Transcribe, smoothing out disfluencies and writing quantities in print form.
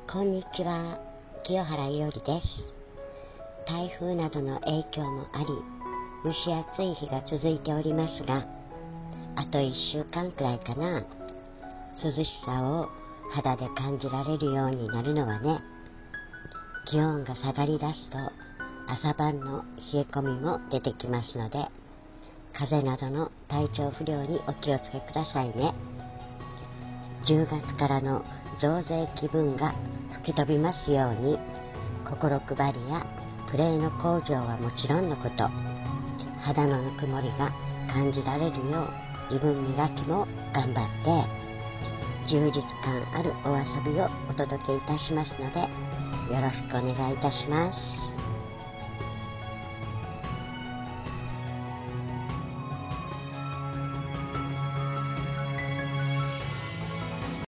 こんにちは、清原伊織です。台風などの影響もあり、蒸し暑い日が続いておりますが、あと1週間くらいかな、涼しさを肌で感じられるようになるのはね。気温が下がりだすと朝晩の冷え込みも出てきますので、風邪などの体調不良にお気をつけくださいね。10月からの増税気分が吹き飛びますように、心配りやプレーの向上はもちろんのこと、肌のぬくもりが感じられるよう自分磨きも頑張って充実感あるお遊びをお届けいたしますので、よろしくお願いいたします。